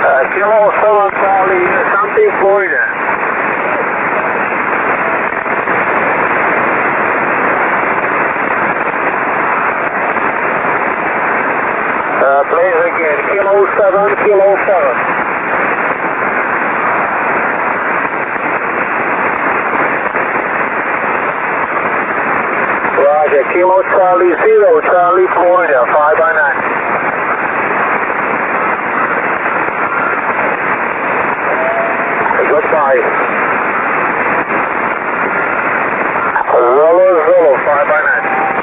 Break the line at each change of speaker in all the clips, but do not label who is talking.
Kilo 7 Charlie, something Florida. Please again, Kilo 7, Kilo 7. Roger, Kilo Charlie 0, Charlie Florida, 5x9. Goodbye. Zulu, Zulu, 5x9.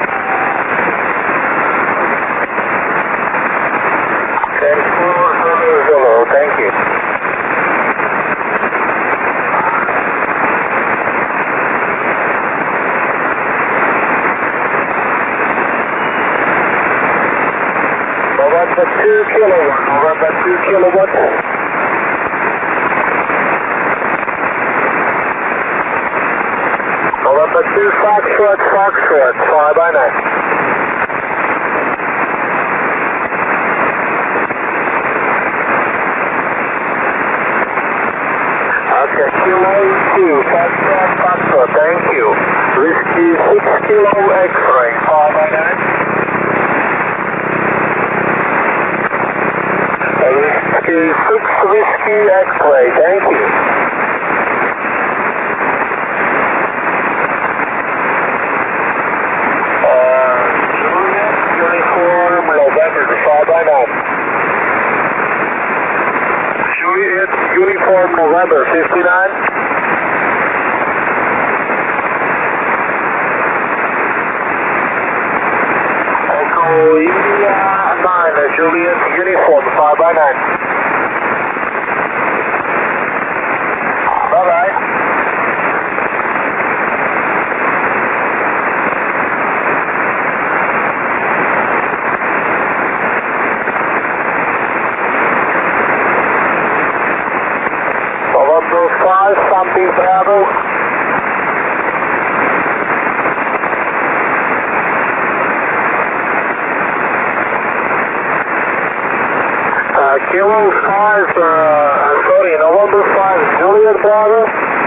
10-4, Zulu, Zulu, thank you. November 2 kilowatt, November 2 kilowatt. November 2 Foxtrot, Foxtrot, 5x9. Okay, Kilo 2, Foxtrot, Foxtrot, thank you. Whiskey 6 Kilo X-ray, 5x9. Whiskey 6 Whiskey X-ray, thank you. Uniform November 5x9. Juliet Uniform November 59. Echo India 9, Juliet Uniform 5x9. Bye-bye. November 5, something Bravo. Kilo 5, sorry, November 5, Juliet Bravo.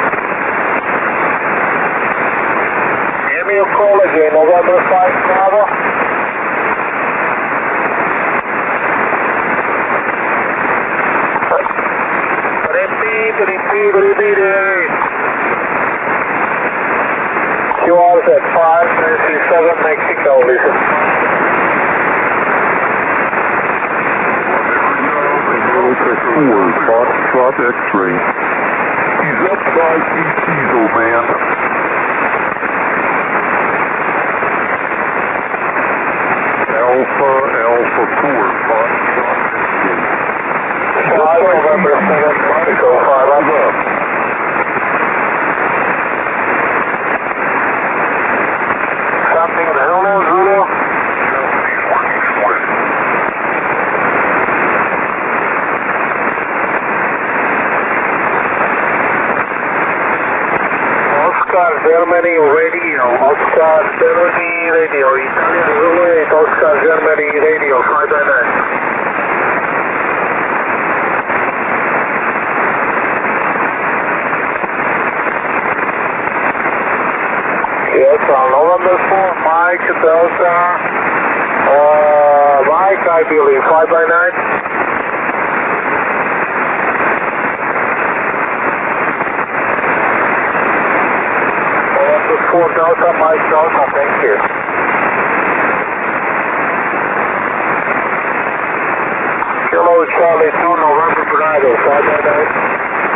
Give me a call again, November 5, Bravo. Repeat. QR's at 537 Mexico, listen.
Foxtrot X-ray. He's upside ETs, old man. Alpha 4, Foxtrot X-ray.
5 November 7, Mexico, 5 up. Something Zulu. Oscar Germany radio, Oscar Germany radio, Italian Zulu 8, Oscar Germany radio, 5x9. Yes, November 4, Mike Delta, Mike, I believe, 5x9. November 4, Delta, Mike Delta, thank you. Kilo Charlie 2, November Bravo, 5x9.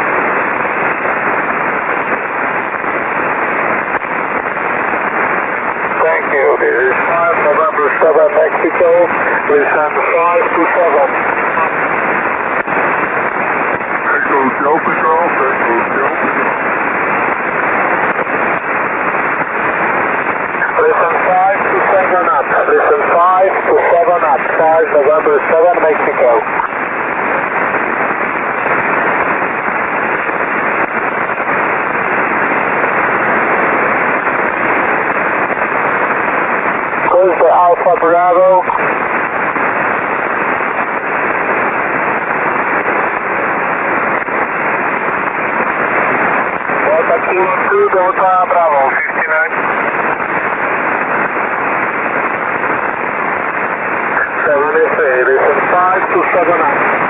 This is 5 November 7 Mexico, listen 5 to 7.
Echo Delta Golf, Echo Delta Golf.
Listen 5 to 7 up, listen 5 to 7 up, 5 November 7 Mexico. Alpha Bravo. 2 Delta Bravo 59. 7 SA, listen 5 to 7 9.